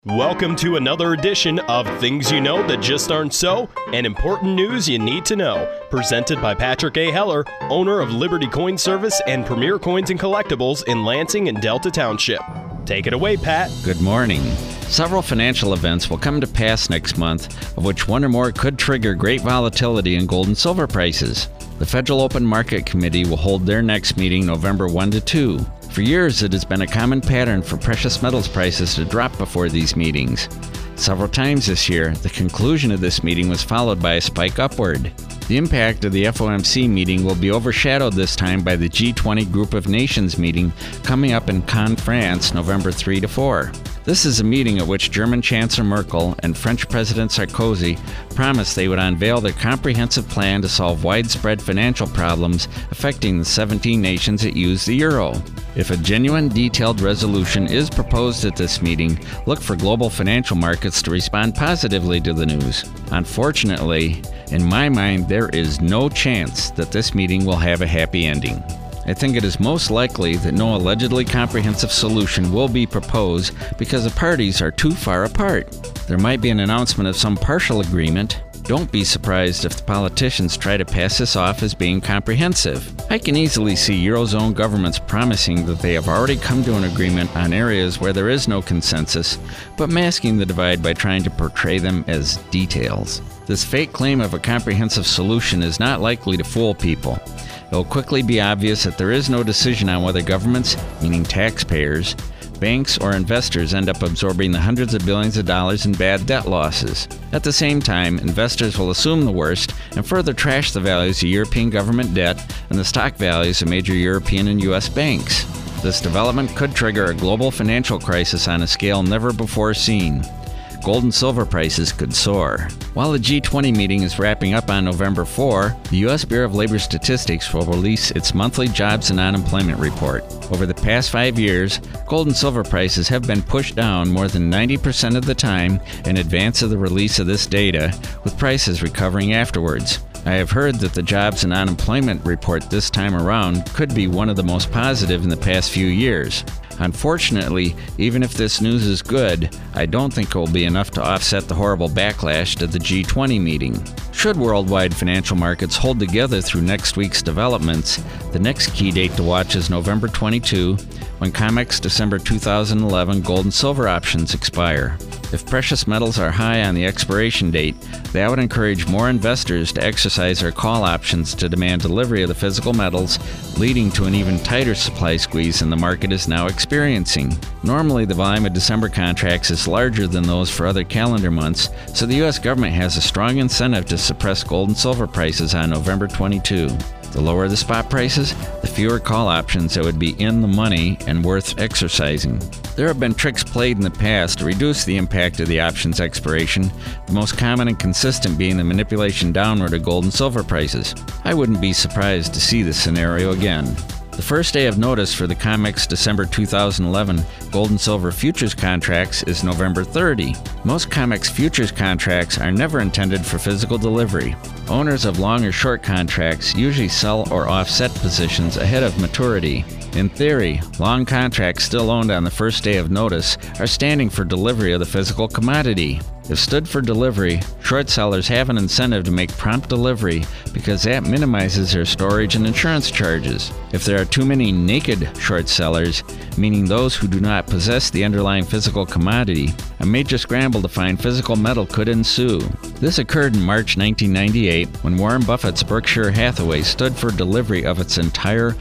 Welcome to another edition of Things You Know That Just Aren't So, and important news you need to know. Presented by Patrick A. Heller, owner of Liberty Coin Service and Premier Coins and Collectibles in Lansing and Delta Township. Take it away, Pat. Good morning. Several financial events will come to pass next month, of which one or more could trigger great volatility in gold and silver prices. The Federal Open Market Committee will hold their next meeting November 1 to 2. For years, it has been a common pattern for precious metals prices to drop before these meetings. Several times this year, the conclusion of this meeting was followed by a spike upward. The impact of the FOMC meeting will be overshadowed this time by the G20 Group of Nations meeting coming up in Cannes, France, November 3 to 4. This is a meeting at which German Chancellor Merkel and French President Sarkozy promised they would unveil their comprehensive plan to solve widespread financial problems affecting the 17 nations that use the euro. If a genuine, detailed resolution is proposed at this meeting, look for global financial markets to respond positively to the news. Unfortunately, in my mind, there is no chance that this meeting will have a happy ending. I think it is most likely that no allegedly comprehensive solution will be proposed because the parties are too far apart. There might be an announcement of some partial agreement. Don't be surprised if the politicians try to pass this off as being comprehensive. I can easily see Eurozone governments promising that they have already come to an agreement on areas where there is no consensus, but masking the divide by trying to portray them as details. This fake claim of a comprehensive solution is not likely to fool people. It will quickly be obvious that there is no decision on whether governments, meaning taxpayers, banks, or investors end up absorbing the hundreds of billions of dollars in bad debt losses. At the same time, investors will assume the worst and further trash the values of European government debt and the stock values of major European and U.S. banks. This development could trigger a global financial crisis on a scale never before seen. Gold and silver prices could soar. While the G20 meeting is wrapping up on November 4, the U.S. Bureau of Labor Statistics will release its monthly jobs and unemployment report. Over the past 5 years, gold and silver prices have been pushed down more than 90% of the time in advance of the release of this data, with prices recovering afterwards. I have heard that the jobs and unemployment report this time around could be one of the most positive in the past few years. Unfortunately, even if this news is good, I don't think it will be enough to offset the horrible backlash to the G20 meeting. Should worldwide financial markets hold together through next week's developments, the next key date to watch is November 22, when COMEX December 2011 gold and silver options expire. If precious metals are high on the expiration date, that would encourage more investors to exercise their call options to demand delivery of the physical metals, leading to an even tighter supply squeeze than the market is now experiencing. Normally, the volume of December contracts is larger than those for other calendar months, so the U.S. government has a strong incentive to suppress gold and silver prices on November 22. The lower the spot prices, the fewer call options that would be in the money and worth exercising. There have been tricks played in the past to reduce the impact of the options expiration, the most common and consistent being the manipulation downward of gold and silver prices. I wouldn't be surprised to see this scenario again. The first day of notice for the COMEX December 2011 gold and silver futures contracts is November 30. Most COMEX futures contracts are never intended for physical delivery. Owners of long or short contracts usually sell or offset positions ahead of maturity. In theory, long contracts still owned on the first day of notice are standing for delivery of the physical commodity. If stood for delivery, short sellers have an incentive to make prompt delivery because that minimizes their storage and insurance charges. If there are too many naked short sellers, meaning those who do not possess the underlying physical commodity, a major scramble to find physical metal could ensue. This occurred in March 1998 when Warren Buffett's Berkshire Hathaway stood for delivery of its entire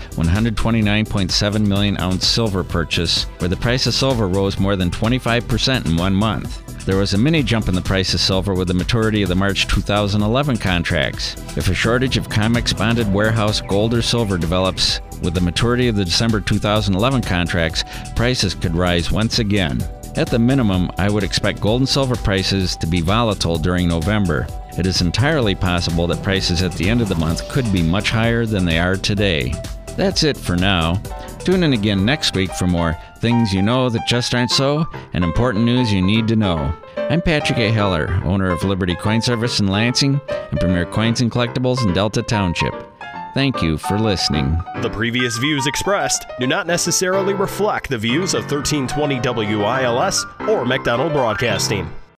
129.7 million ounce silver purchase, where the price of silver rose more than 25% in 1 month. There was a mini jump in the price of silver with the maturity of the March 2011 contracts. If a shortage of COMEX bonded warehouse gold or silver develops with the maturity of the December 2011 contracts, prices could rise once again. At the minimum, I would expect gold and silver prices to be volatile during November. It is entirely possible that prices at the end of the month could be much higher than they are today. That's it for now. Tune in again next week for more Things You Know That Just Aren't So and important news you need to know. I'm Patrick A. Heller, owner of Liberty Coin Service in Lansing and Premier Coins and Collectibles in Delta Township. Thank you for listening. The previous views expressed do not necessarily reflect the views of 1320 WILS or McDonald Broadcasting.